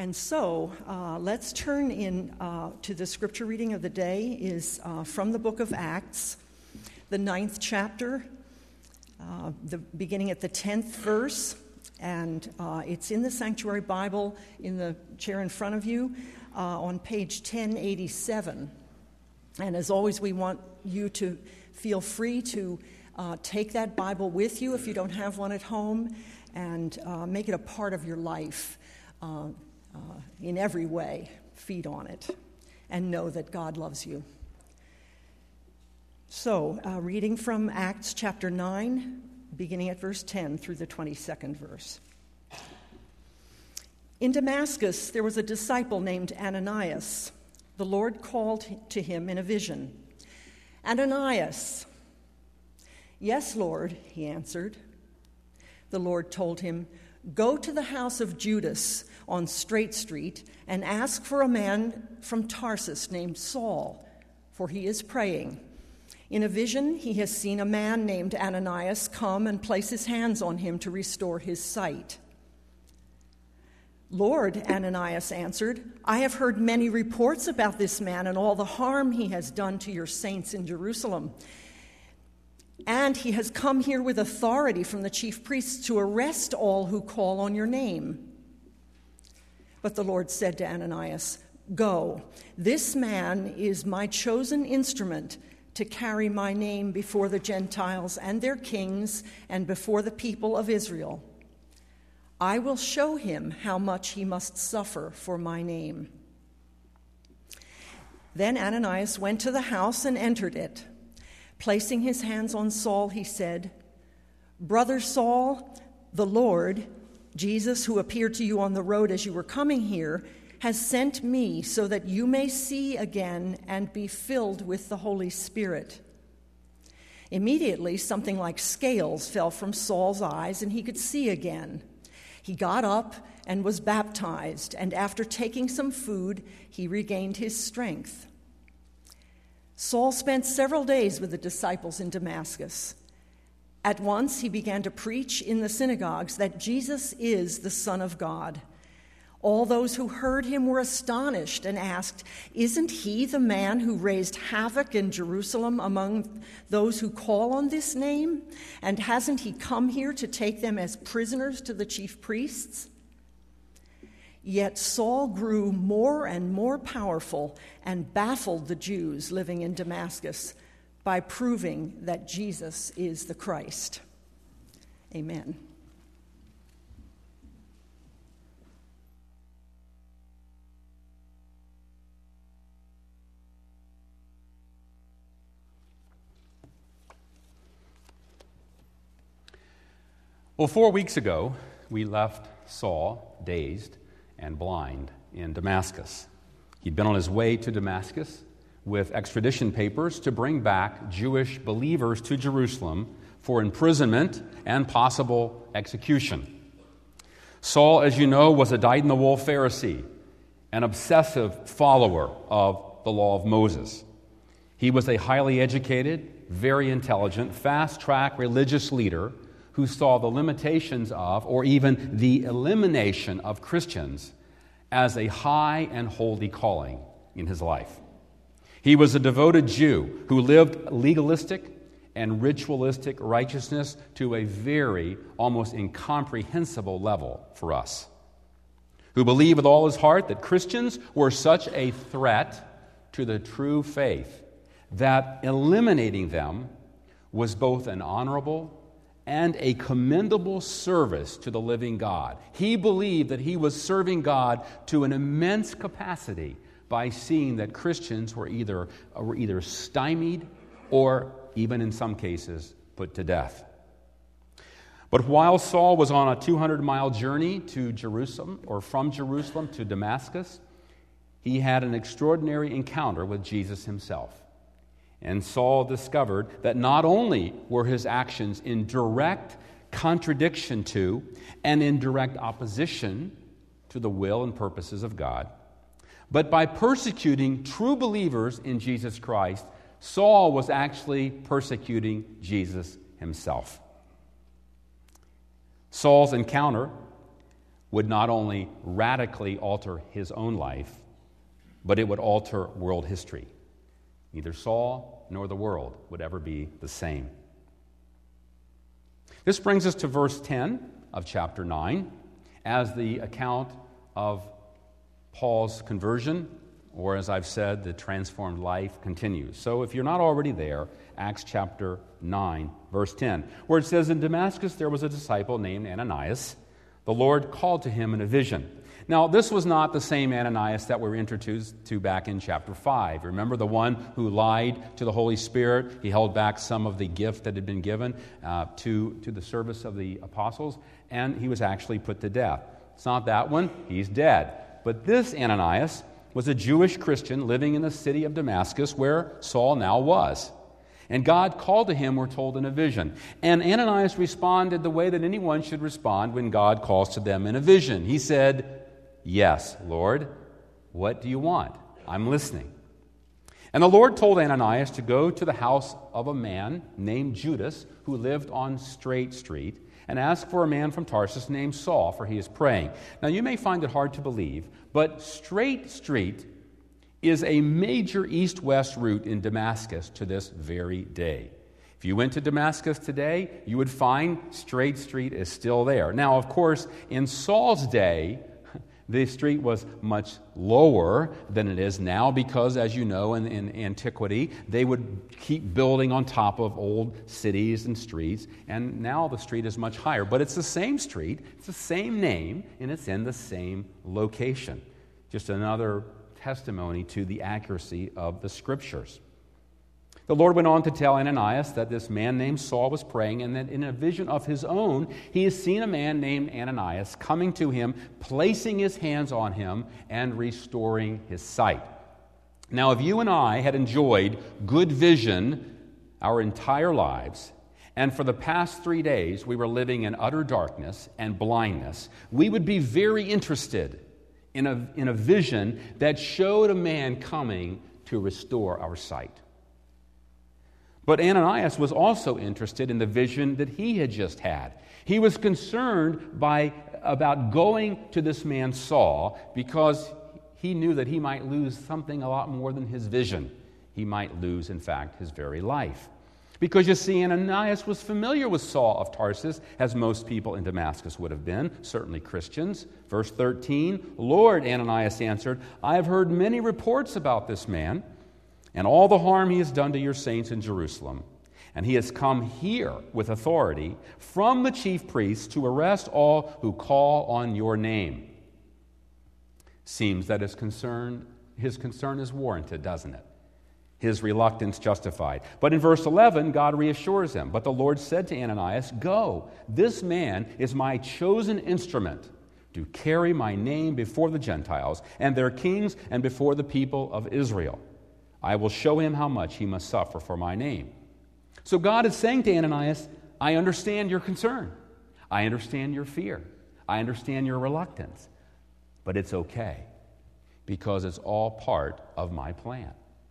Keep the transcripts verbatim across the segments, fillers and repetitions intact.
And so uh, let's turn in uh, to the scripture reading of the day is uh, from the book of Acts, the ninth chapter, uh, the beginning at the tenth verse, and uh, it's in the Sanctuary Bible in the chair in front of you uh, on page ten eighty-seven. And as always, we want you to feel free to uh, take that Bible with you if you don't have one at home, and uh, make it a part of your life. Uh, Uh, in every way, feed on it and know that God loves you. So, uh, reading from Acts chapter nine, beginning at verse ten through the twenty-second verse. In Damascus, there was a disciple named Ananias. The Lord called to him in a vision, "Ananias." "Yes, Lord," he answered. The Lord told him, "Go to the house of Judas on Straight Street and ask for a man from Tarsus named Saul, for he is praying. In a vision, he has seen a man named Ananias come and place his hands on him to restore his sight." "Lord," Ananias answered, "I have heard many reports about this man and all the harm he has done to your saints in Jerusalem. And he has come here with authority from the chief priests to arrest all who call on your name." But the Lord said to Ananias, "Go, this man is my chosen instrument to carry my name before the Gentiles and their kings and before the people of Israel. I will show him how much he must suffer for my name." Then Ananias went to the house and entered it. Placing his hands on Saul, he said, "Brother Saul, the Lord, Jesus, who appeared to you on the road as you were coming here, has sent me so that you may see again and be filled with the Holy Spirit." Immediately, something like scales fell from Saul's eyes, and he could see again. He got up and was baptized, and after taking some food, he regained his strength. Saul spent several days with the disciples in Damascus. At once he began to preach in the synagogues that Jesus is the Son of God. All those who heard him were astonished and asked, "Isn't he the man who raised havoc in Jerusalem among those who call on this name? And hasn't he come here to take them as prisoners to the chief priests?" Yet Saul grew more and more powerful and baffled the Jews living in Damascus by proving that Jesus is the Christ. Amen. Well, four weeks ago, we left Saul dazed and blind in Damascus. He'd been on his way to Damascus with extradition papers to bring back Jewish believers to Jerusalem for imprisonment and possible execution. Saul, as you know, was a dyed-in-the-wool Pharisee, an obsessive follower of the law of Moses. He was a highly educated, very intelligent, fast-track religious leader who saw the limitations of, or even the elimination of Christians as a high and holy calling in his life. He was a devoted Jew who lived legalistic and ritualistic righteousness to a very, almost incomprehensible level for us, who believed with all his heart that Christians were such a threat to the true faith that eliminating them was both an honorable and a commendable service to the living God. He believed that he was serving God to an immense capacity by seeing that Christians were either, were either stymied or, even in some cases, put to death. But while Saul was on a two hundred mile journey to Jerusalem, or from Jerusalem to Damascus, he had an extraordinary encounter with Jesus himself. And Saul discovered that not only were his actions in direct contradiction to and in direct opposition to the will and purposes of God, but by persecuting true believers in Jesus Christ, Saul was actually persecuting Jesus himself. Saul's encounter would not only radically alter his own life, but it would alter world history. Neither Saul nor the world would ever be the same. This brings us to verse ten of chapter nine as the account of Paul's conversion, or as I've said, the transformed life continues. So if you're not already there, Acts chapter nine, verse ten, where it says, "In Damascus there was a disciple named Ananias. The Lord called to him in a vision." Now, this was not the same Ananias that we were introduced to back in chapter five. Remember the one who lied to the Holy Spirit? He held back some of the gift that had been given uh, to, to the service of the apostles, and he was actually put to death. It's not that one. He's dead. But this Ananias was a Jewish Christian living in the city of Damascus where Saul now was. And God called to him, we're told, in a vision. And Ananias responded the way that anyone should respond when God calls to them in a vision. He said, "Yes, Lord, what do you want? I'm listening." And the Lord told Ananias to go to the house of a man named Judas who lived on Straight Street and ask for a man from Tarsus named Saul, for he is praying. Now, you may find it hard to believe, but Straight Street is a major east-west route in Damascus to this very day. If you went to Damascus today, you would find Straight Street is still there. Now, of course, in Saul's day, the street was much lower than it is now because, as you know, in, in antiquity, they would keep building on top of old cities and streets, and now the street is much higher. But it's the same street, it's the same name, and it's in the same location. Just another testimony to the accuracy of the Scriptures. The Lord went on to tell Ananias that this man named Saul was praying, and that in a vision of his own, he has seen a man named Ananias coming to him, placing his hands on him, and restoring his sight. Now, if you and I had enjoyed good vision our entire lives, and for the past three days we were living in utter darkness and blindness, we would be very interested in a, in a vision that showed a man coming to restore our sight. But Ananias was also interested in the vision that he had just had. He was concerned by about going to this man Saul because he knew that he might lose something a lot more than his vision. He might lose, in fact, his very life. Because you see, Ananias was familiar with Saul of Tarsus, as most people in Damascus would have been, certainly Christians. Verse thirteen, "Lord," Ananias answered, "I have heard many reports about this man, and all the harm he has done to your saints in Jerusalem. And he has come here with authority from the chief priests to arrest all who call on your name." Seems that his concern, his concern is warranted, doesn't it? His reluctance justified. But in verse eleven, God reassures him. "But the Lord said to Ananias, 'Go, this man is my chosen instrument to carry my name before the Gentiles and their kings and before the people of Israel. I will show him how much he must suffer for my name.'" So God is saying to Ananias, I understand your concern. I understand your fear. I understand your reluctance. But it's okay, because it's all part of my plan.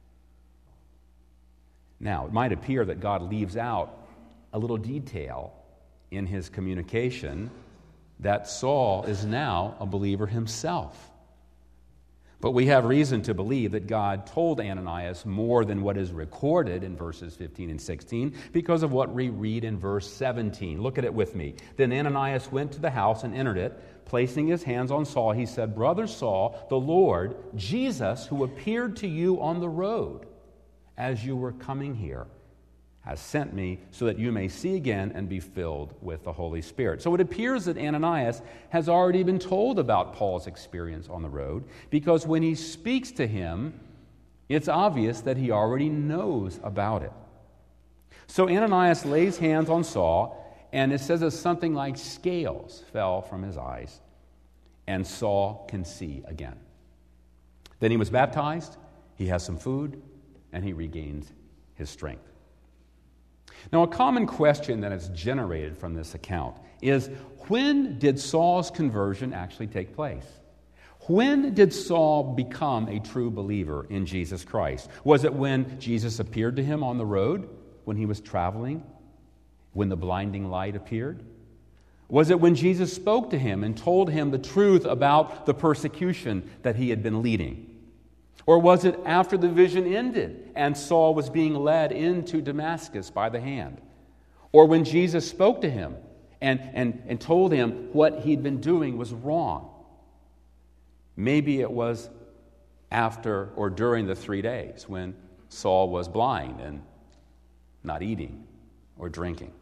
Now, it might appear that God leaves out a little detail in his communication that Saul is now a believer himself. But we have reason to believe that God told Ananias more than what is recorded in verses fifteen and sixteen because of what we read in verse seventeen. Look at it with me. "Then Ananias went to the house and entered it. Placing his hands on Saul, he said, 'Brother Saul, the Lord, Jesus, who appeared to you on the road as you were coming here, has sent me so that you may see again and be filled with the Holy Spirit.'" So it appears that Ananias has already been told about Paul's experience on the road, because when he speaks to him, it's obvious that he already knows about it. So Ananias lays hands on Saul, and it says that something like scales fell from his eyes, and Saul can see again. Then he was baptized, he has some food, and he regains his strength. Now, a common question that is generated from this account is, when did Saul's conversion actually take place? When did Saul become a true believer in Jesus Christ? Was it when Jesus appeared to him on the road, when he was traveling, when the blinding light appeared? Was it when Jesus spoke to him and told him the truth about the persecution that he had been leading? Or was it after the vision ended and Saul was being led into Damascus by the hand? Or when Jesus spoke to him and, and, and told him what he'd been doing was wrong? Maybe it was after or during the three days when Saul was blind and not eating or drinking.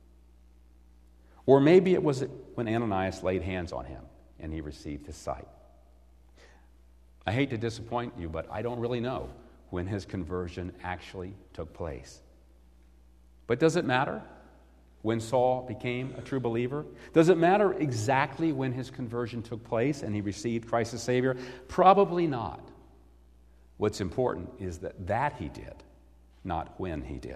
Or maybe it was when Ananias laid hands on him and he received his sight. I hate to disappoint you, but I don't really know when his conversion actually took place. But does it matter when Saul became a true believer? Does it matter exactly when his conversion took place and he received Christ as Savior? Probably not. What's important is that that he did, not when he did.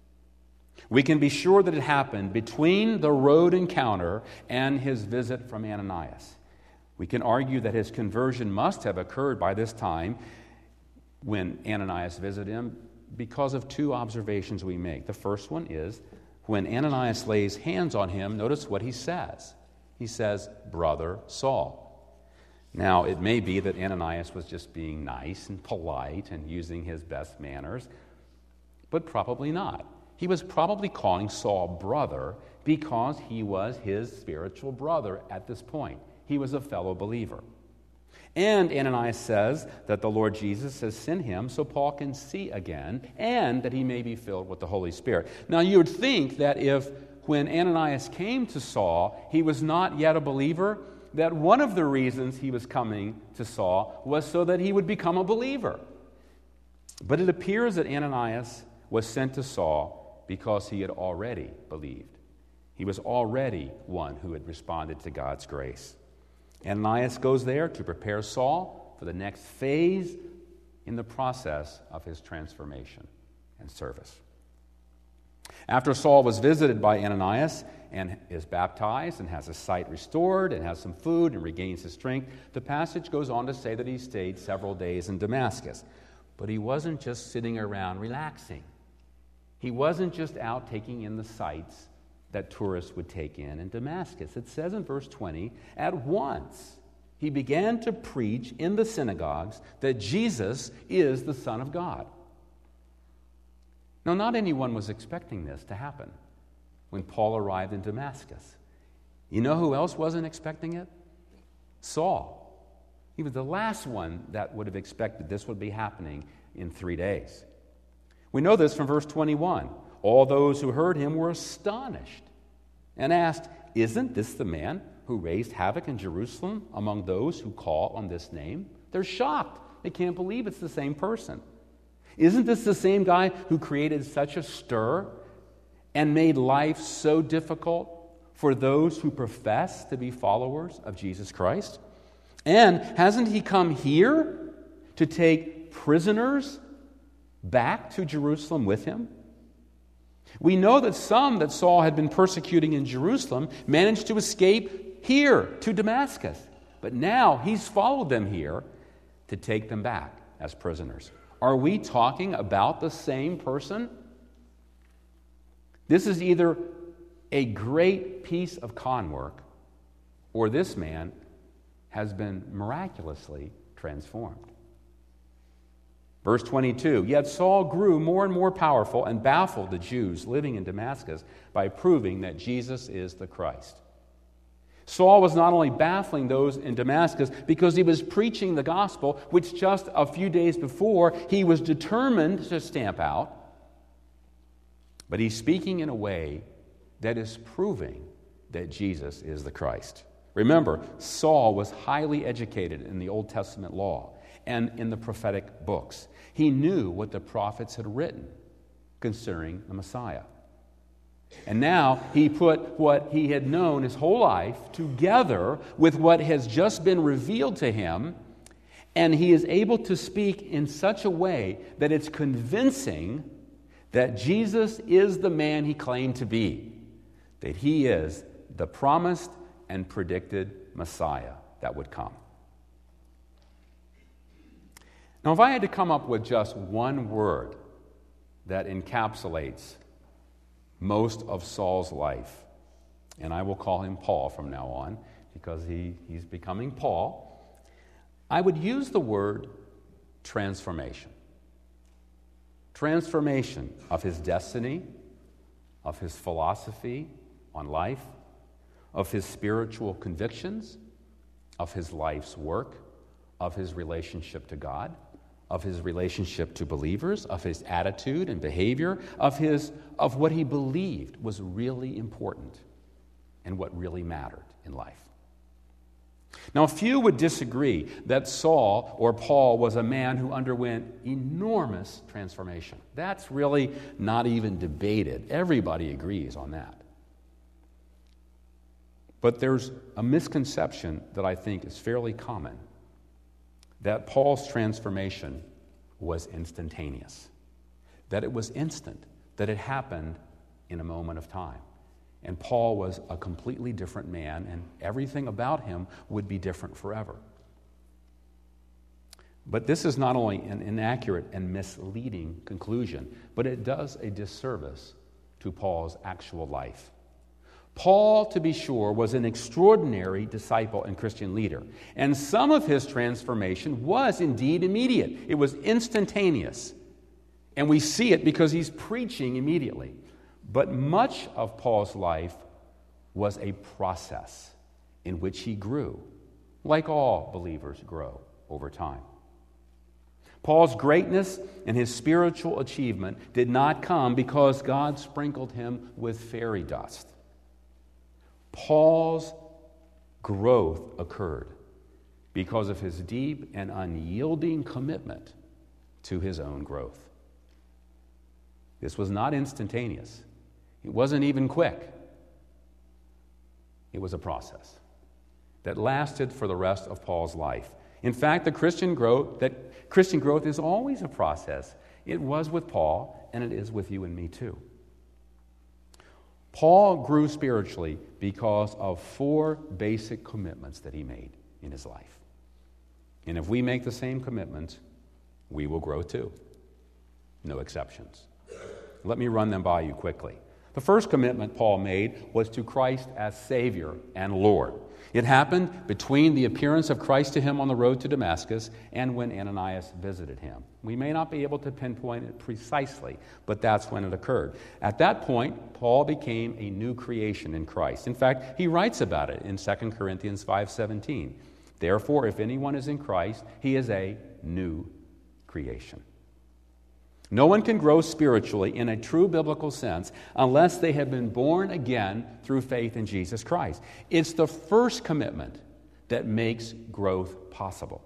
We can be sure that it happened between the road encounter and his visit from Ananias. We can argue that his conversion must have occurred by this time when Ananias visited him because of two observations we make. The first one is when Ananias lays hands on him, notice what he says. He says, "Brother Saul." Now, it may be that Ananias was just being nice and polite and using his best manners, but probably not. He was probably calling Saul brother because he was his spiritual brother at this point. He was a fellow believer. And Ananias says that the Lord Jesus has sent him so Paul can see again and that he may be filled with the Holy Spirit. Now, you would think that if when Ananias came to Saul, he was not yet a believer, that one of the reasons he was coming to Saul was so that he would become a believer. But it appears that Ananias was sent to Saul because he had already believed. He was already one who had responded to God's grace. Ananias goes there to prepare Saul for the next phase in the process of his transformation and service. After Saul was visited by Ananias and is baptized and has his sight restored and has some food and regains his strength, the passage goes on to say that he stayed several days in Damascus. But he wasn't just sitting around relaxing. He wasn't just out taking in the sights that tourists would take in in Damascus. It says in verse twenty, at once he began to preach in the synagogues that Jesus is the Son of God. Now, not anyone was expecting this to happen when Paul arrived in Damascus. You know who else wasn't expecting it? Saul. He was the last one that would have expected this would be happening in three days. We know this from verse twenty-one. All those who heard him were astonished and asked, "Isn't this the man who raised havoc in Jerusalem among those who call on this name?" They're shocked. They can't believe it's the same person. Isn't this the same guy who created such a stir and made life so difficult for those who profess to be followers of Jesus Christ? And hasn't he come here to take prisoners back to Jerusalem with him? We know that some that Saul had been persecuting in Jerusalem managed to escape here to Damascus. But now he's followed them here to take them back as prisoners. Are we talking about the same person? This is either a great piece of con work or this man has been miraculously transformed. Verse twenty-two, yet Saul grew more and more powerful and baffled the Jews living in Damascus by proving that Jesus is the Christ. Saul was not only baffling those in Damascus because he was preaching the gospel, which just a few days before he was determined to stamp out, but he's speaking in a way that is proving that Jesus is the Christ. Remember, Saul was highly educated in the Old Testament law and in the prophetic books. He knew what the prophets had written concerning the Messiah. And now he put what he had known his whole life together with what has just been revealed to him, and he is able to speak in such a way that it's convincing that Jesus is the man he claimed to be, that he is the promised and predicted Messiah that would come. Now, if I had to come up with just one word that encapsulates most of Saul's life, and I will call him Paul from now on because he, he's becoming Paul, I would use the word transformation. Transformation of his destiny, of his philosophy on life, of his spiritual convictions, of his life's work, of his relationship to God, of his relationship to believers, of his attitude and behavior, of his of what he believed was really important and what really mattered in life. Now, few would disagree that Saul or Paul was a man who underwent enormous transformation. That's really not even debated. Everybody agrees on that. But there's a misconception that I think is fairly common, that Paul's transformation was instantaneous, that it was instant, that it happened in a moment of time. And Paul was a completely different man, and everything about him would be different forever. But this is not only an inaccurate and misleading conclusion, but it does a disservice to Paul's actual life. Paul, to be sure, was an extraordinary disciple and Christian leader, and some of his transformation was indeed immediate. It was instantaneous, and we see it because he's preaching immediately. But much of Paul's life was a process in which he grew, like all believers grow over time. Paul's greatness and his spiritual achievement did not come because God sprinkled him with fairy dust. Paul's growth occurred because of his deep and unyielding commitment to his own growth. This was not instantaneous. It wasn't even quick. It was a process that lasted for the rest of Paul's life. In fact, the Christian growth, that Christian growth is always a process. It was with Paul, and it is with you and me too. Paul grew spiritually because of four basic commitments that he made in his life. And if we make the same commitments, we will grow too. No exceptions. Let me run them by you quickly. The first commitment Paul made was to Christ as Savior and Lord. It happened between the appearance of Christ to him on the road to Damascus and when Ananias visited him. We may not be able to pinpoint it precisely, but that's when it occurred. At that point, Paul became a new creation in Christ. In fact, he writes about it in Second Corinthians five seventeen. Therefore, if anyone is in Christ, he is a new creation. No one can grow spiritually in a true biblical sense unless they have been born again through faith in Jesus Christ. It's the first commitment that makes growth possible.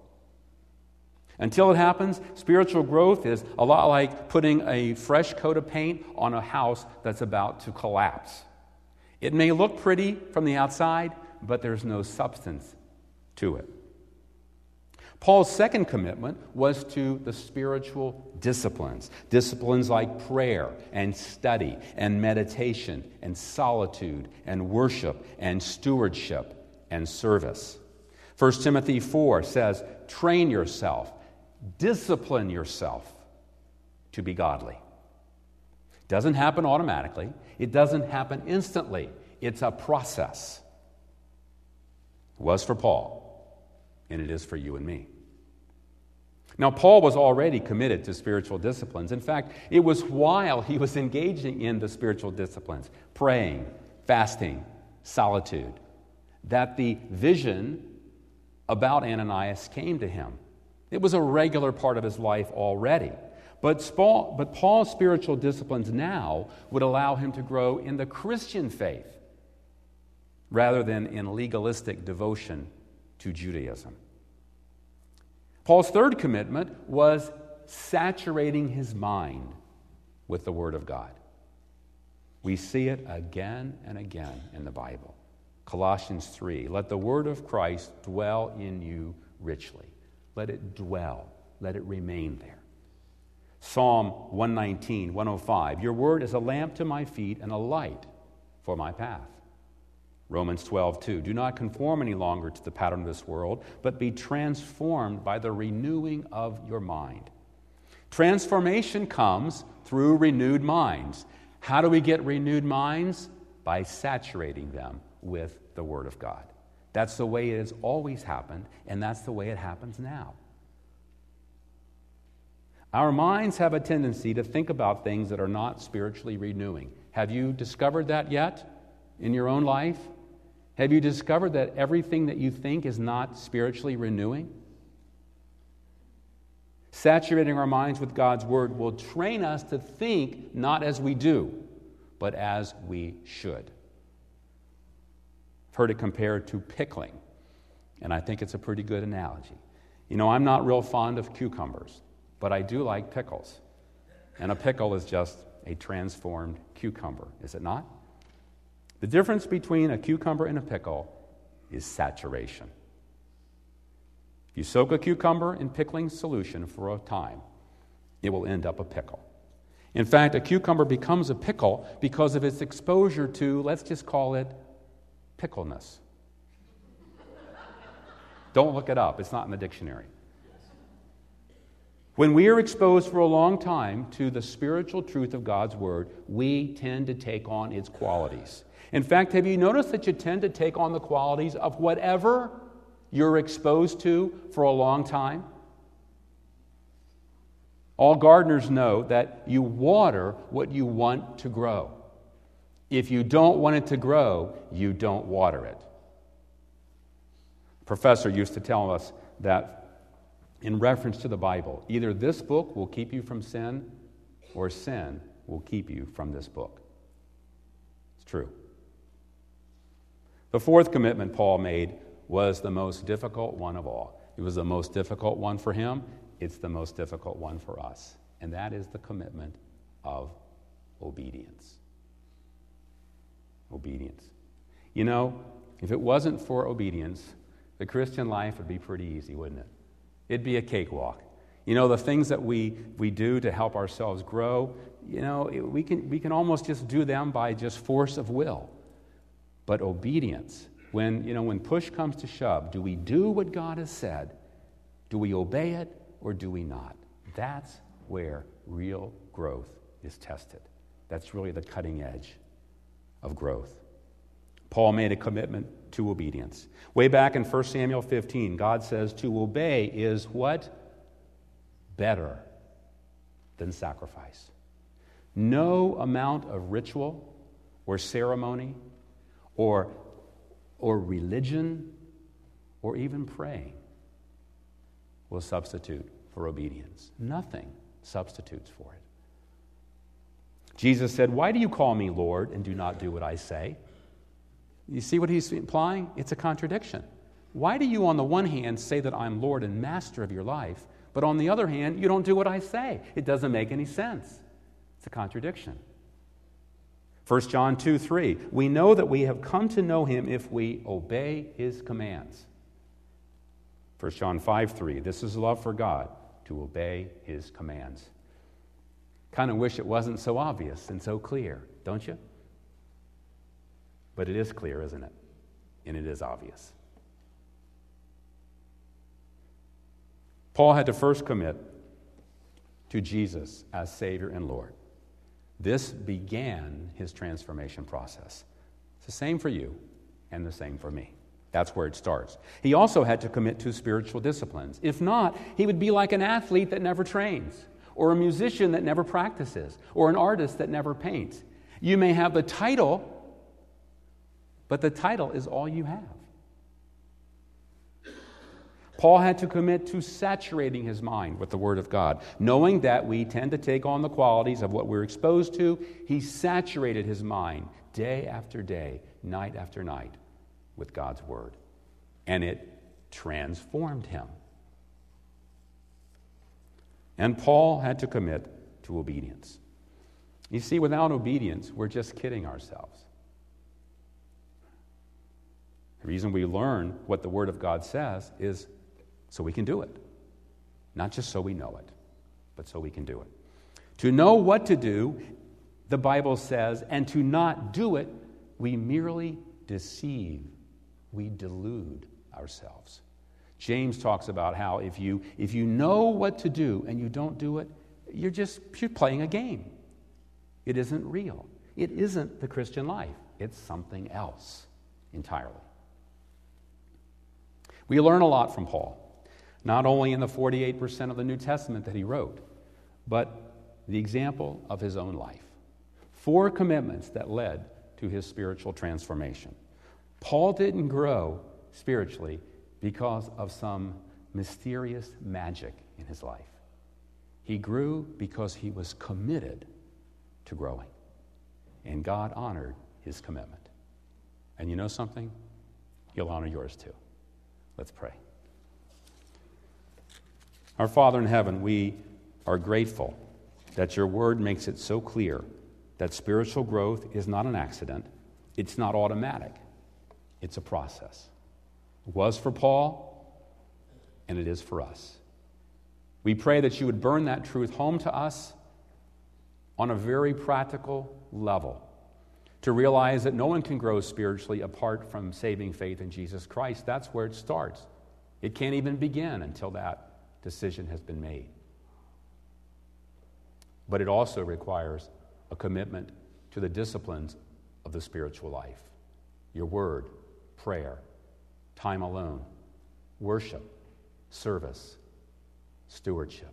Until it happens, spiritual growth is a lot like putting a fresh coat of paint on a house that's about to collapse. It may look pretty from the outside, but there's no substance to it. Paul's second commitment was to the spiritual disciplines. Disciplines like prayer and study and meditation and solitude and worship and stewardship and service. First Timothy four says, train yourself, discipline yourself to be godly. It doesn't happen automatically. It doesn't happen instantly. It's a process. It was for Paul, and it is for you and me. Now, Paul was already committed to spiritual disciplines. In fact, it was while he was engaging in the spiritual disciplines, praying, fasting, solitude, that the vision about Ananias came to him. It was a regular part of his life already. But Paul, but Paul's spiritual disciplines now would allow him to grow in the Christian faith rather than in legalistic devotion to Judaism. Paul's third commitment was saturating his mind with the Word of God. We see it again and again in the Bible. Colossians three, let the Word of Christ dwell in you richly. Let it dwell. Let it remain there. Psalm one nineteen, one oh five, your Word is a lamp to my feet and a light for my path. Romans twelve two, do not conform any longer to the pattern of this world, but be transformed by the renewing of your mind. Transformation comes through renewed minds. How do we get renewed minds? by saturating them with the Word of God. That's the way it has always happened, and that's the way it happens now. Our minds have a tendency to think about things that are not spiritually renewing. Have you discovered that yet in your own life? Have you discovered that everything that you think is not spiritually renewing? Saturating our minds with God's Word will train us to think not as we do, but as we should. I've heard it compared to pickling, and I think it's a pretty good analogy. You know, I'm not real fond of cucumbers, but I do like pickles. And a pickle is just a transformed cucumber, is it not? The difference between a cucumber and a pickle is saturation. If you soak a cucumber in pickling solution for a time, it will end up a pickle. In fact, a cucumber becomes a pickle because of its exposure to, let's just call it, pickleness. Don't look it up. It's not in the dictionary. When we are exposed for a long time to the spiritual truth of God's Word, we tend to take on its qualities. In fact, have you noticed that you tend to take on the qualities of whatever you're exposed to for a long time? All gardeners know that you water what you want to grow. If you don't want it to grow, you don't water it. A professor used to tell us that in reference to the Bible, either this book will keep you from sin, or sin will keep you from this book. It's true. The fourth commitment Paul made was the most difficult one of all. It was the most difficult one for him. It's the most difficult one for us. And that is the commitment of obedience. Obedience. You know, if it wasn't for obedience, the Christian life would be pretty easy, wouldn't it? It'd be a cakewalk. You know, the things that we, we do to help ourselves grow, you know, it, we can we can almost just do them by just force of will. But obedience, when, you know, when push comes to shove, do we do what God has said? Do we obey it or do we not? That's where real growth is tested. That's really the cutting edge of growth. Paul made a commitment to obedience. Way back in First Samuel fifteen, God says to obey is what? Better than sacrifice. No amount of ritual or ceremony or, or religion or even praying will substitute for obedience. Nothing substitutes for it. Jesus said, "Why do you call me Lord and do not do what I say?" You see what he's implying? It's a contradiction. Why do you on the one hand say that I'm Lord and Master of your life, but on the other hand, you don't do what I say? It doesn't make any sense. It's a contradiction. First John two three, we know that we have come to know him if we obey his commands. First John five three, this is love for God, to obey his commands. Kind of wish it wasn't so obvious and so clear, don't you? But it is clear, isn't it? And it is obvious. Paul had to first commit to Jesus as Savior and Lord. This began his transformation process. It's the same for you and the same for me. That's where it starts. He also had to commit to spiritual disciplines. If not, he would be like an athlete that never trains, or a musician that never practices, or an artist that never paints. You may have the title, but the title is all you have. Paul had to commit to saturating his mind with the Word of God. Knowing that we tend to take on the qualities of what we're exposed to, he saturated his mind day after day, night after night, with God's Word. And it transformed him. And Paul had to commit to obedience. You see, without obedience, we're just kidding ourselves. The reason we learn what the Word of God says is so we can do it. Not just so we know it, but so we can do it. To know what to do, the Bible says, and to not do it, we merely deceive, we delude ourselves. James talks about how if you if you know what to do and you don't do it, you're just you're playing a game. It isn't real. It isn't the Christian life. it's something else entirely. We learn a lot from Paul, not only in the forty-eight percent of the New Testament that he wrote, but the example of his own life. Four commitments that led to his spiritual transformation. Paul didn't grow spiritually because of some mysterious magic in his life. He grew because he was committed to growing, and God honored his commitment. And you know something? He'll honor yours too. Let's pray. Our Father in heaven, we are grateful that your word makes it so clear that spiritual growth is not an accident. It's not automatic. It's a process. It was for Paul, and it is for us. We pray that you would burn that truth home to us on a very practical level, to realize that no one can grow spiritually apart from saving faith in Jesus Christ. That's where it starts. It can't even begin until that decision has been made. But it also requires a commitment to the disciplines of the spiritual life. Your word, prayer, time alone, worship, service, stewardship.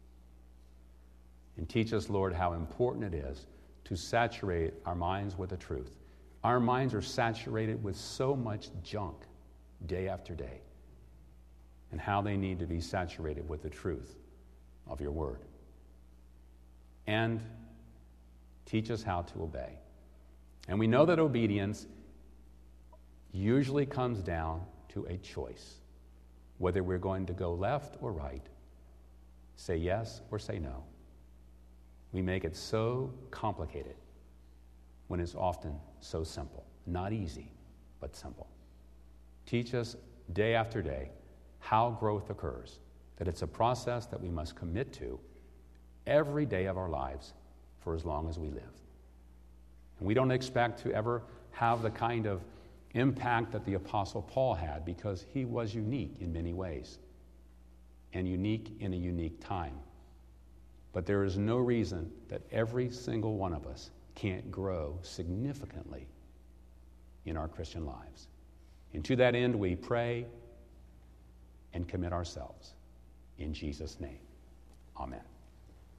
And teach us, Lord, how important it is to saturate our minds with the truth. Our minds are saturated with so much junk day after day, and how they need to be saturated with the truth of your word. And teach us how to obey. And we know that obedience usually comes down to a choice, whether we're going to go left or right, say yes or say no. We make it so complicated when it's often so simple. Not easy, but simple. Teach us day after day how growth occurs, that it's a process that we must commit to every day of our lives for as long as we live. And we don't expect to ever have the kind of impact that the Apostle Paul had, because he was unique in many ways and unique in a unique time. But there is no reason that every single one of us can't grow significantly in our Christian lives. And to that end, we pray and commit ourselves. In Jesus' name, amen.